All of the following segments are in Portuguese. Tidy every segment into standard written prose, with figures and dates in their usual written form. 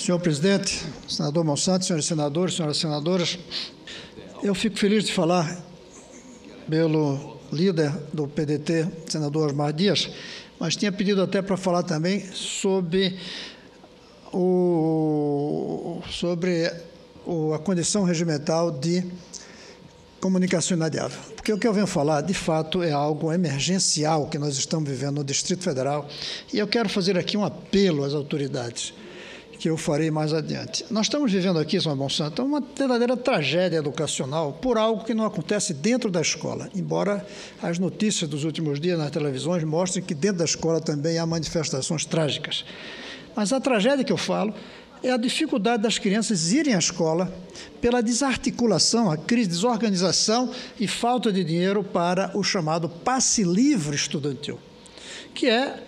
Senhor presidente, senador Monsanto, senhores senadores, senhoras senadoras, eu fico feliz de falar pelo líder do PDT, senador Osmar Dias, mas tinha pedido até para falar também sobre a condição regimental de comunicação inadiável. Porque o que eu venho falar, de fato, é algo emergencial que nós estamos vivendo no Distrito Federal, e eu quero fazer aqui um apelo às autoridades, que eu farei mais adiante. Nós estamos vivendo aqui, senhor Monsanto, uma verdadeira tragédia educacional por algo que não acontece dentro da escola, embora as notícias dos últimos dias nas televisões mostrem que dentro da escola também há manifestações trágicas. Mas a tragédia que eu falo é a dificuldade das crianças irem à escola pela desarticulação, a crise de desorganização e falta de dinheiro para o chamado passe livre estudantil, que é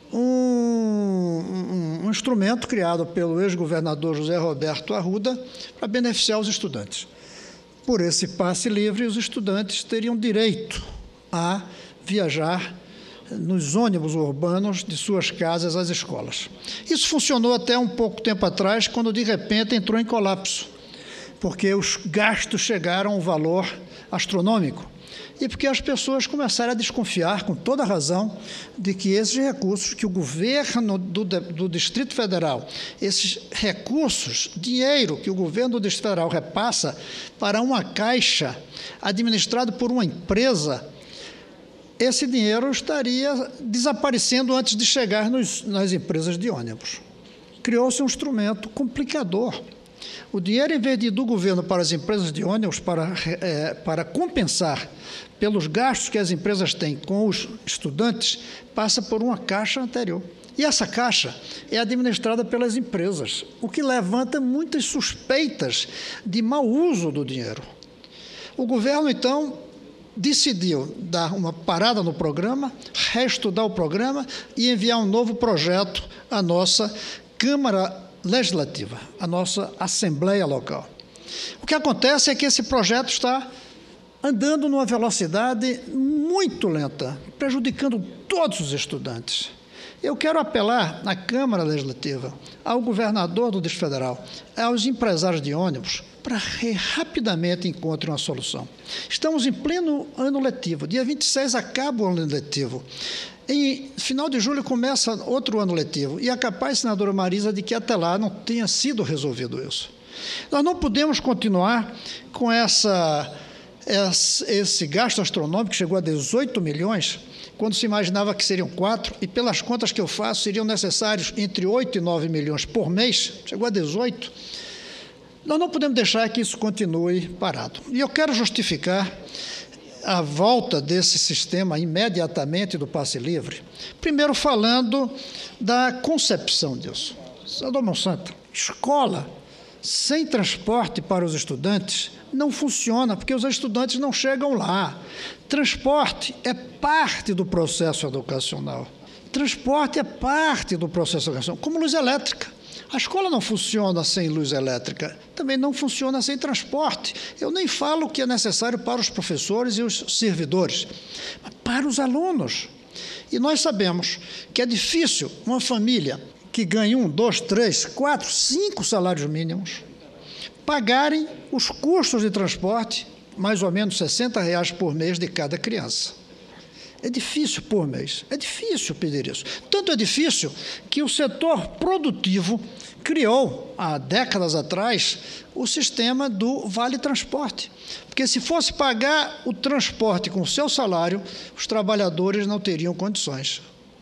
um instrumento criado pelo ex-governador José Roberto Arruda para beneficiar os estudantes. Por esse passe livre, os estudantes teriam direito a viajar nos ônibus urbanos de suas casas às escolas. Isso funcionou até um pouco tempo atrás, quando de repente entrou em colapso, porque os gastos chegaram a um valor astronômico e porque as pessoas começaram a desconfiar, com toda a razão, de que esses recursos que o governo do Distrito Federal, esses recursos, dinheiro que o governo do Distrito Federal repassa para uma caixa administrada por uma empresa, esse dinheiro estaria desaparecendo antes de chegar nas empresas de ônibus. Criou-se um instrumento complicador. O dinheiro, em vez de ir do governo para as empresas de ônibus, para compensar pelos gastos que as empresas têm com os estudantes, passa por uma caixa anterior. E essa caixa é administrada pelas empresas, o que levanta muitas suspeitas de mau uso do dinheiro. O governo, então, decidiu dar uma parada no programa, reestudar o programa e enviar um novo projeto à nossa Câmara Legislativa, a nossa Assembleia Local. O que acontece é que esse projeto está andando numa velocidade muito lenta, prejudicando todos os estudantes. Eu quero apelar à Câmara Legislativa, ao governador do Distrito Federal, aos empresários de ônibus, para que rapidamente encontrem uma solução. Estamos em pleno ano letivo, dia 26 acaba o ano letivo. Em final de julho começa outro ano letivo, e é capaz, senadora Marisa, de que até lá não tenha sido resolvido isso. Nós não podemos continuar com esse gasto astronômico que chegou a 18 milhões, quando se imaginava que seriam 4, e pelas contas que eu faço, seriam necessários entre 8 e 9 milhões por mês, chegou a 18. Nós não podemos deixar que isso continue parado. E eu quero justificar a volta desse sistema imediatamente do passe livre, primeiro falando da concepção disso. Senador Monsanto, escola sem transporte para os estudantes não funciona, porque os estudantes não chegam lá. Transporte é parte do processo educacional. Transporte é parte do processo educacional, como luz elétrica. A escola não funciona sem luz elétrica, também não funciona sem transporte. Eu nem falo o que é necessário para os professores e os servidores, mas para os alunos. E nós sabemos que é difícil uma família que ganha 1, 2, 3, 4, 5 salários mínimos pagarem os custos de transporte, mais ou menos R$60 por mês de cada criança. É difícil por mês, é difícil pedir isso. Tanto é difícil que o setor produtivo criou, há décadas atrás, o sistema do Vale Transporte. Porque se fosse pagar o transporte com o seu salário, os trabalhadores não teriam condições.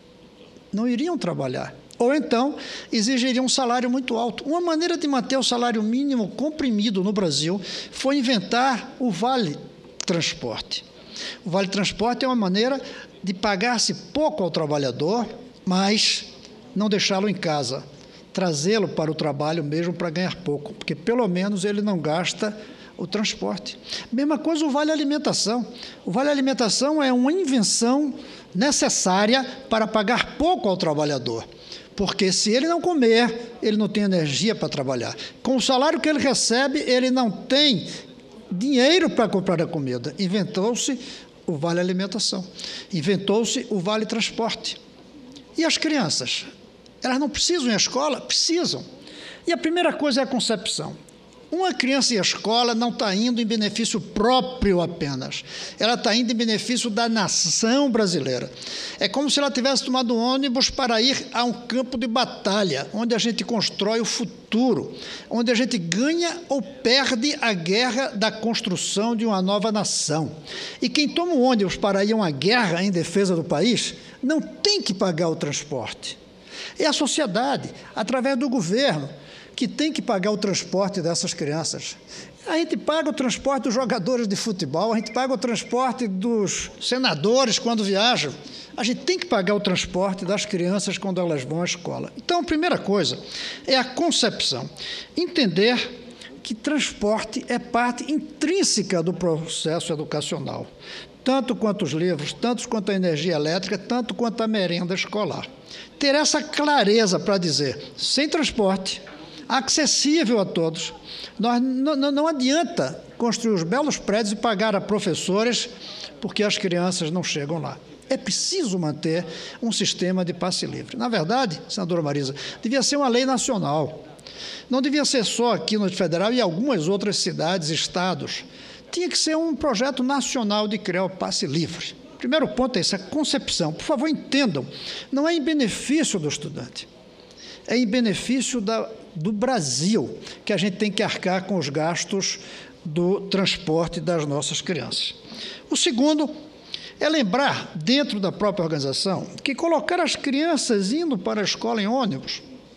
Não iriam trabalhar. Ou então, exigiriam um salário muito alto. Uma maneira de manter o salário mínimo comprimido no Brasil foi inventar o Vale Transporte. O Vale Transporte é uma maneira de pagar-se pouco ao trabalhador, mas não deixá-lo em casa, trazê-lo para o trabalho mesmo para ganhar pouco, porque pelo menos ele não gasta o transporte. Mesma coisa o Vale Alimentação. O Vale Alimentação é uma invenção necessária para pagar pouco ao trabalhador, porque se ele não comer, ele não tem energia para trabalhar. Com o salário que ele recebe, ele não tem dinheiro para comprar a comida. Inventou-se o Vale Alimentação, inventou-se o Vale Transporte. E as crianças? Elas não precisam ir à escola? Precisam. E a primeira coisa é a concepção. Uma criança em escola não está indo em benefício próprio apenas. Ela está indo em benefício da nação brasileira. É como se ela tivesse tomado um ônibus para ir a um campo de batalha, onde a gente constrói o futuro, onde a gente ganha ou perde a guerra da construção de uma nova nação. E quem toma um ônibus para ir a uma guerra em defesa do país, não tem que pagar o transporte. É a sociedade, através do governo, que tem que pagar o transporte dessas crianças. A gente paga o transporte dos jogadores de futebol, a gente paga o transporte dos senadores quando viajam. A gente tem que pagar o transporte das crianças quando elas vão à escola. Então, a primeira coisa é a concepção. Entender que transporte é parte intrínseca do processo educacional. Tanto quanto os livros, tanto quanto a energia elétrica, tanto quanto a merenda escolar. Ter essa clareza para dizer, sem transporte, acessível a todos. Não adianta construir os belos prédios e pagar a professores porque as crianças não chegam lá. É preciso manter um sistema de passe livre. Na verdade, senadora Marisa, devia ser uma lei nacional. Não devia ser só aqui no Distrito Federal e algumas outras cidades e estados. Tinha que ser um projeto nacional de criar o passe livre. Primeiro ponto é essa concepção. Por favor, entendam, não é em benefício do estudante. É em benefício do Brasil que a gente tem que arcar com os gastos do transporte das nossas crianças. O segundo é lembrar, dentro da própria organização, que colocar as crianças indo para a escola em ônibus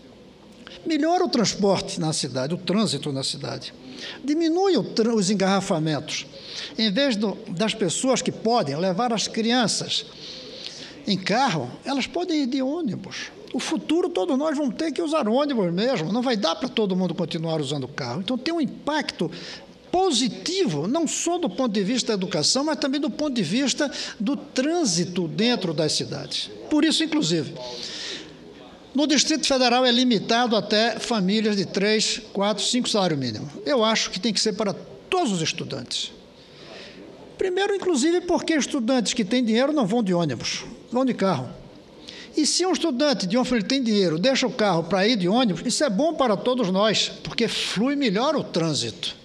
melhora o transporte na cidade, o trânsito na cidade, diminui os engarrafamentos. Em vez das pessoas que podem levar as crianças em carro, elas podem ir de ônibus. O futuro, todos nós vamos ter que usar ônibus mesmo, não vai dar para todo mundo continuar usando carro. Então, tem um impacto positivo, não só do ponto de vista da educação, mas também do ponto de vista do trânsito dentro das cidades. Por isso, inclusive, no Distrito Federal é limitado até famílias de 3, 4, 5 salário mínimo. Eu acho que tem que ser para todos os estudantes. Primeiro, inclusive, porque estudantes que têm dinheiro não vão de ônibus, vão de carro. E se um estudante de uma família tem dinheiro, deixa o carro para ir de ônibus, isso é bom para todos nós, porque flui melhor o trânsito.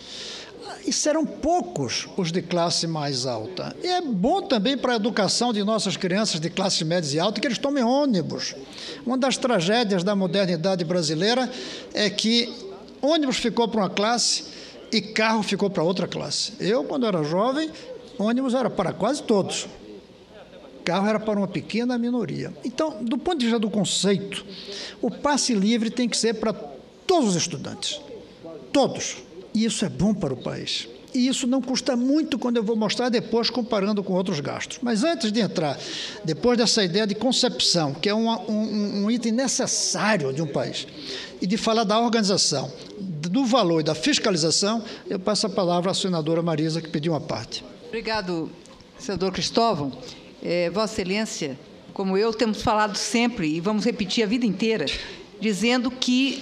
E serão poucos os de classe mais alta. E é bom também para a educação de nossas crianças de classe média e alta que eles tomem ônibus. Uma das tragédias da modernidade brasileira é que ônibus ficou para uma classe e carro ficou para outra classe. Eu, quando era jovem, ônibus era para quase todos. Carro era para uma pequena minoria. Então, do ponto de vista do conceito, o passe livre tem que ser para todos os estudantes. Todos. E isso é bom para o país. E isso não custa muito quando eu vou mostrar depois, comparando com outros gastos. Mas antes de entrar, depois dessa ideia de concepção, que é um item necessário de um país, e de falar da organização, do valor e da fiscalização, eu passo a palavra à senadora Marisa, que pediu uma parte. Obrigado, senador Cristóvão. Vossa Excelência, como eu, temos falado sempre, e vamos repetir a vida inteira, dizendo que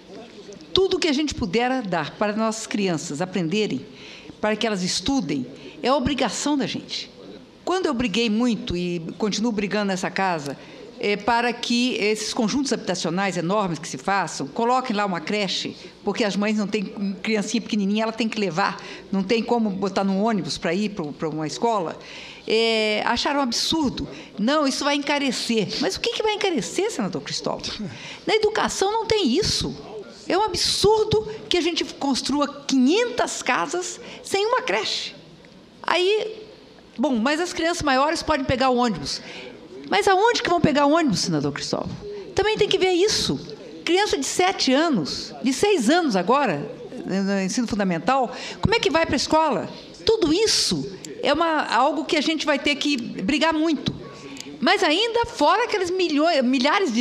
tudo que a gente puder dar para nossas crianças aprenderem, para que elas estudem, é obrigação da gente. Quando eu briguei muito, e continuo brigando nessa casa, para que esses conjuntos habitacionais enormes que se façam, coloquem lá uma creche, porque as mães não têm criancinha pequenininha, ela tem que levar, não tem como botar num ônibus para ir para uma escola, acharam um absurdo. Não, isso vai encarecer. Mas o que vai encarecer, senador Cristóvão? Na educação não tem isso. É um absurdo que a gente construa 500 casas sem uma creche. Aí, bom, mas as crianças maiores podem pegar o ônibus. Mas aonde que vão pegar o ônibus, senador Cristóvão? Também tem que ver isso. Criança de 7 anos, de 6 anos agora, no ensino fundamental, como é que vai para a escola? Tudo isso é algo que a gente vai ter que brigar muito. Mas ainda fora aqueles milhares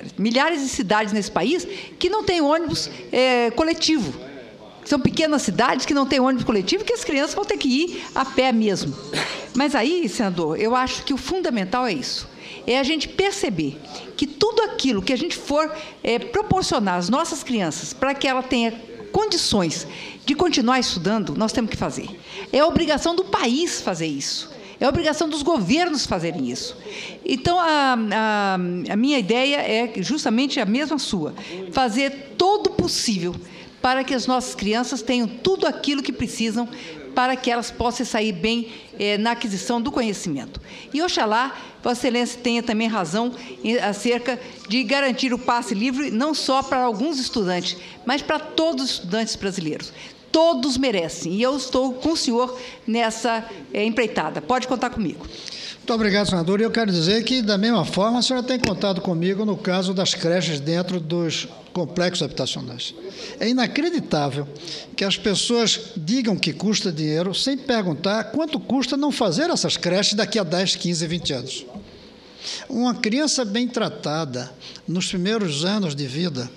de cidades nesse país que não têm ônibus coletivo. São pequenas cidades que não têm ônibus coletivo, que as crianças vão ter que ir a pé mesmo. Mas aí, senador, eu acho que o fundamental é isso. É a gente perceber que tudo aquilo que a gente for proporcionar às nossas crianças para que ela tenha condições de continuar estudando, nós temos que fazer. É a obrigação do país fazer isso. É obrigação dos governos fazerem isso. Então, a minha ideia é justamente a mesma sua, fazer todo o possível para que as nossas crianças tenham tudo aquilo que precisam para que elas possam sair bem na aquisição do conhecimento. E, oxalá, Vossa Excelência tenha também razão acerca de garantir o passe livre não só para alguns estudantes, mas para todos os estudantes brasileiros. Todos merecem, e eu estou com o senhor nessa empreitada. Pode contar comigo. Muito obrigado, senador. E eu quero dizer que, da mesma forma, a senhora tem contado comigo no caso das creches dentro dos complexos habitacionais. É inacreditável que as pessoas digam que custa dinheiro sem perguntar quanto custa não fazer essas creches daqui a 10, 15, 20 anos. Uma criança bem tratada nos primeiros anos de vida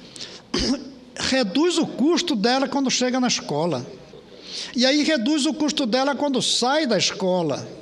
reduz o custo dela quando chega na escola. E aí reduz o custo dela quando sai da escola.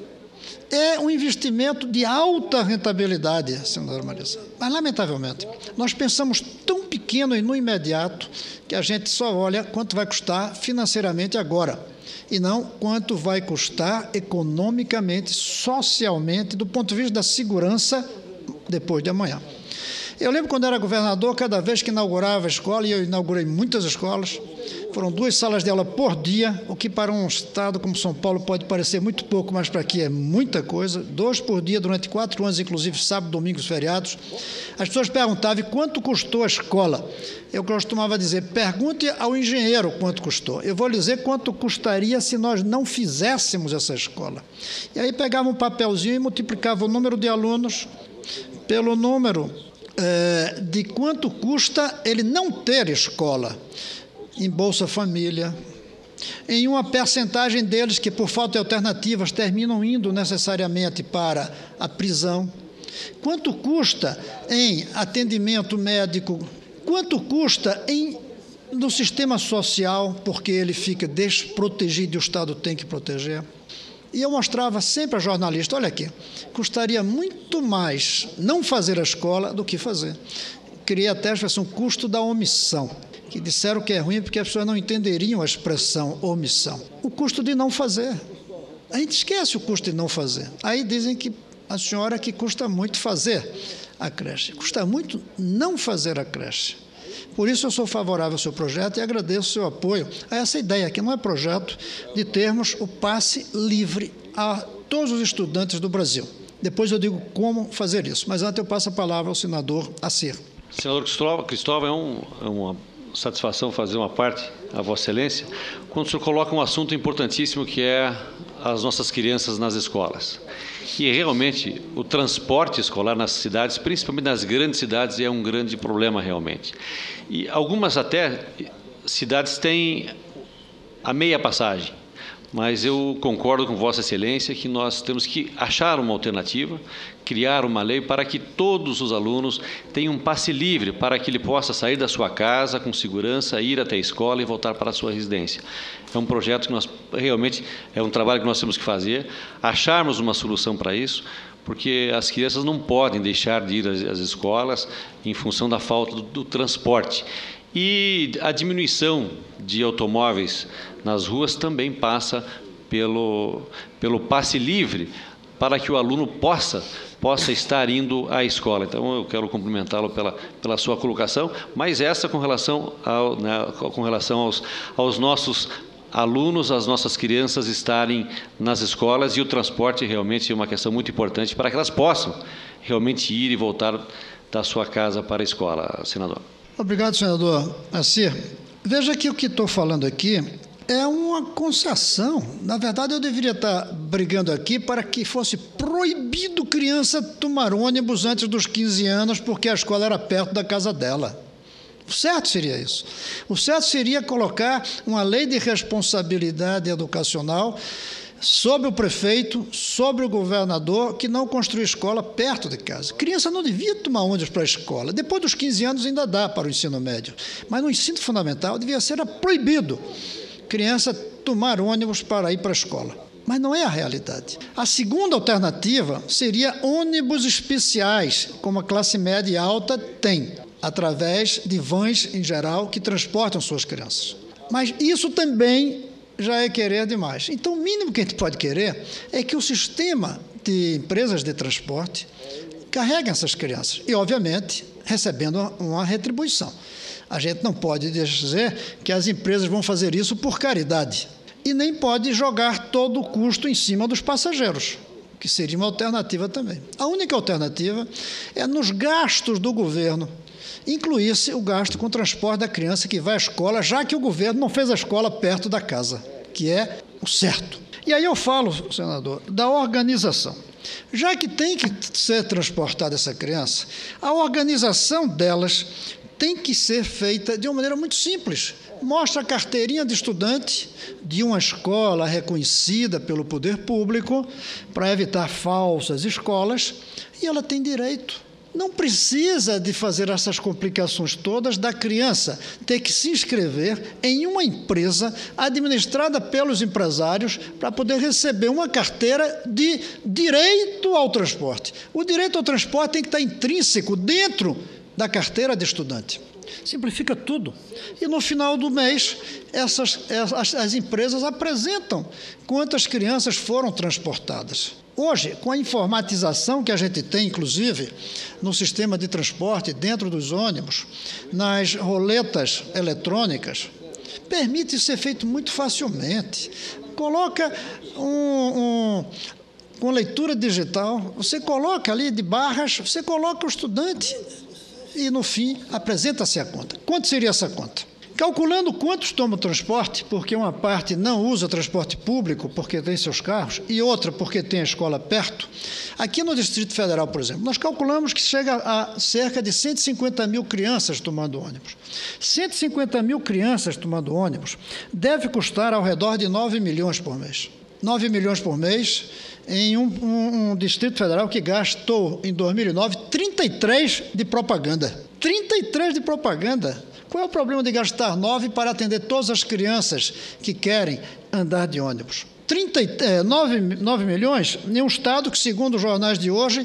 É um investimento de alta rentabilidade, senadora Marisa. Mas, lamentavelmente, nós pensamos tão pequeno e no imediato que a gente só olha quanto vai custar financeiramente agora e não quanto vai custar economicamente, socialmente, do ponto de vista da segurança depois de amanhã. Eu lembro quando era governador, cada vez que inaugurava a escola, e eu inaugurei muitas escolas, foram 2 salas de aula por dia, o que para um estado como São Paulo pode parecer muito pouco, mas para aqui é muita coisa, 2 por dia durante 4 anos, inclusive sábado, domingos, feriados. As pessoas perguntavam quanto custou a escola. Eu costumava dizer, pergunte ao engenheiro quanto custou. Eu vou lhe dizer quanto custaria se nós não fizéssemos essa escola. E aí pegava um papelzinho e multiplicava o número de alunos pelo número de quanto custa ele não ter escola, em Bolsa Família, em uma percentagem deles que, por falta de alternativas, terminam indo necessariamente para a prisão. Quanto custa em atendimento médico? Quanto custa no sistema social, porque ele fica desprotegido e o Estado tem que proteger? E eu mostrava sempre a jornalista, olha aqui, custaria muito mais não fazer a escola do que fazer. Criei até a expressão custo da omissão, que disseram que é ruim porque as pessoas não entenderiam a expressão omissão. O custo de não fazer. A gente esquece o custo de não fazer. Aí dizem que a senhora que custa muito fazer a creche. Custa muito não fazer a creche. Por isso eu sou favorável ao seu projeto e agradeço o seu apoio a essa ideia, que não é projeto de termos o passe livre a todos os estudantes do Brasil. Depois eu digo como fazer isso, mas antes eu passo a palavra ao senador Assir. Senador Cristóvão, é uma satisfação fazer uma parte a Vossa Excelência, quando o senhor coloca um assunto importantíssimo que é as nossas crianças nas escolas. E realmente o transporte escolar nas cidades, principalmente nas grandes cidades, é um grande problema realmente. E algumas até cidades têm a meia passagem, mas eu concordo com Vossa Excelência que nós temos que achar uma alternativa, criar uma lei para que todos os alunos tenham um passe livre, para que ele possa sair da sua casa com segurança, ir até a escola e voltar para a sua residência. É um projeto que nós realmente, é um trabalho que nós temos que fazer, acharmos uma solução para isso, porque as crianças não podem deixar de ir às escolas em função da falta do transporte. E a diminuição de automóveis nas ruas também passa pelo passe livre, para que o aluno possa estar indo à escola. Então, eu quero cumprimentá-lo pela sua colocação, mas essa com relação aos nossos alunos, as nossas crianças estarem nas escolas, e o transporte realmente é uma questão muito importante para que elas possam realmente ir e voltar da sua casa para a escola, senador. Obrigado, senador Assir. Veja que o que estou falando aqui é uma concessão. Na verdade, eu deveria estar brigando aqui para que fosse proibido criança tomar ônibus antes dos 15 anos, porque a escola era perto da casa dela. O certo seria isso. O certo seria colocar uma lei de responsabilidade educacional sobre o prefeito, sobre o governador, que não construiu escola perto de casa. Criança não devia tomar ônibus para a escola. Depois dos 15 anos ainda dá para o ensino médio. Mas no ensino fundamental devia ser proibido criança tomar ônibus para ir para a escola. Mas não é a realidade. A segunda alternativa seria ônibus especiais, como a classe média e alta tem, através de vans, em geral, que transportam suas crianças. Mas isso também já é querer demais. Então, o mínimo que a gente pode querer é que o sistema de empresas de transporte carreguem essas crianças e, obviamente, recebendo uma retribuição. A gente não pode dizer que as empresas vão fazer isso por caridade e nem pode jogar todo o custo em cima dos passageiros, que seria uma alternativa também. A única alternativa é nos gastos do governo incluir-se o gasto com o transporte da criança que vai à escola, já que o governo não fez a escola perto da casa, que é o certo. E aí eu falo, senador, da organização. Já que tem que ser transportada essa criança, a organização delas tem que ser feita de uma maneira muito simples. Mostra a carteirinha de estudante de uma escola reconhecida pelo poder público para evitar falsas escolas e ela tem direito. Não precisa de fazer essas complicações todas da criança ter que se inscrever em uma empresa administrada pelos empresários para poder receber uma carteira de direito ao transporte. O direito ao transporte tem que estar intrínseco dentro da carteira de estudante. Simplifica tudo. E no final do mês, as empresas apresentam quantas crianças foram transportadas. Hoje, com a informatização que a gente tem, inclusive, no sistema de transporte, dentro dos ônibus, nas roletas eletrônicas, permite ser feito muito facilmente. Coloca com leitura digital, você coloca ali de barras, você coloca o estudante e, no fim, apresenta-se a conta. Quanto seria essa conta? Calculando quantos tomam transporte, porque uma parte não usa transporte público porque tem seus carros e outra porque tem a escola perto, aqui no Distrito Federal, por exemplo, nós calculamos que chega a cerca de 150 mil crianças tomando ônibus. 150 mil crianças tomando ônibus deve custar ao redor de 9 milhões por mês. 9 milhões por mês em um Distrito Federal que gastou, em 2009, 33 de propaganda. 33 de propaganda. Qual é o problema de gastar 9 para atender todas as crianças que querem andar de ônibus? 9 milhões em um estado que, segundo os jornais de hoje,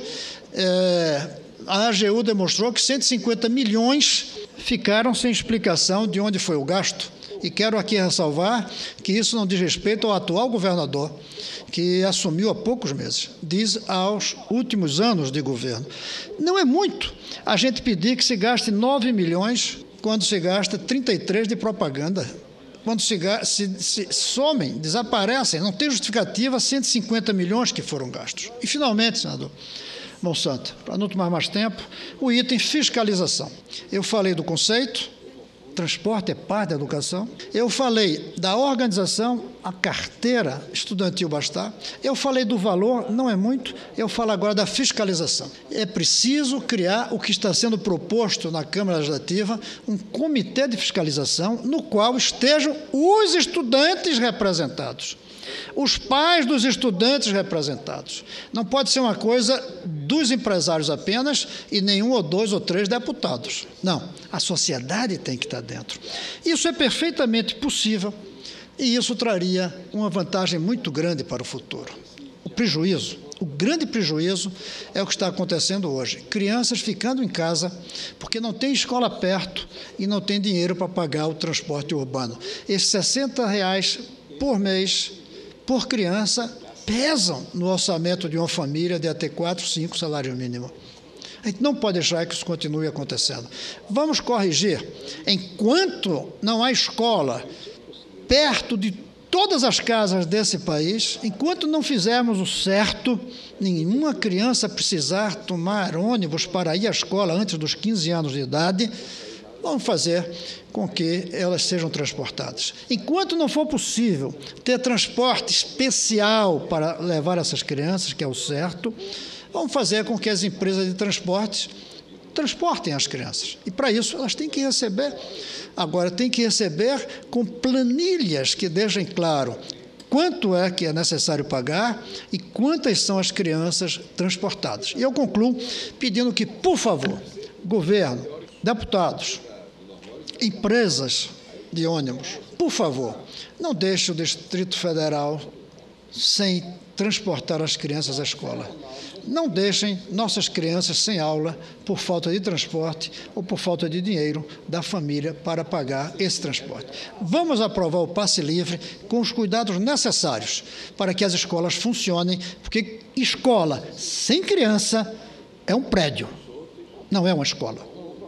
a AGU demonstrou que 150 milhões ficaram sem explicação de onde foi o gasto. E quero aqui ressalvar que isso não diz respeito ao atual governador, que assumiu há poucos meses, diz aos últimos anos de governo. Não é muito a gente pedir que se gaste 9 milhões quando se gasta 33 de propaganda. Quando se somem, desaparecem, não tem justificativa 150 milhões que foram gastos. E, finalmente, senador Monsanto, para não tomar mais tempo, o item fiscalização. Eu falei do conceito, transporte é parte da educação. Eu falei da organização, a carteira estudantil bastar. Eu falei do valor, não é muito. Eu falo agora da fiscalização. É preciso criar o que está sendo proposto na Câmara Legislativa, um comitê de fiscalização no qual estejam os estudantes representados. Os pais dos estudantes representados. Não pode ser uma coisa dos empresários apenas e nenhum ou 2 ou 3 deputados. Não, a sociedade tem que estar dentro. Isso é perfeitamente possível e isso traria uma vantagem muito grande para o futuro. O grande prejuízo é o que está acontecendo hoje. Crianças ficando em casa porque não tem escola perto e não tem dinheiro para pagar o transporte urbano. Esses R$60 por mês por criança, pesam no orçamento de uma família de até 4, 5 salários mínimos. A gente não pode deixar que isso continue acontecendo. Vamos corrigir. Enquanto não há escola perto de todas as casas desse país, enquanto não fizermos o certo, nenhuma criança precisar tomar ônibus para ir à escola antes dos 15 anos de idade, vamos fazer com que elas sejam transportadas. Enquanto não for possível ter transporte especial para levar essas crianças, que é o certo, vamos fazer com que as empresas de transportes transportem as crianças. E, para isso, elas têm que receber. Agora, têm que receber com planilhas que deixem claro quanto é que é necessário pagar e quantas são as crianças transportadas. E eu concluo pedindo que, por favor, governo, deputados, empresas de ônibus, por favor, não deixe o Distrito Federal sem transportar as crianças à escola. não deixem nossas crianças sem aula por falta de transporte ou por falta de dinheiro da família para pagar esse transporte. Vamos aprovar o passe livre com os cuidados necessários para que as escolas funcionem, porque escola sem criança é um prédio, não é uma escola.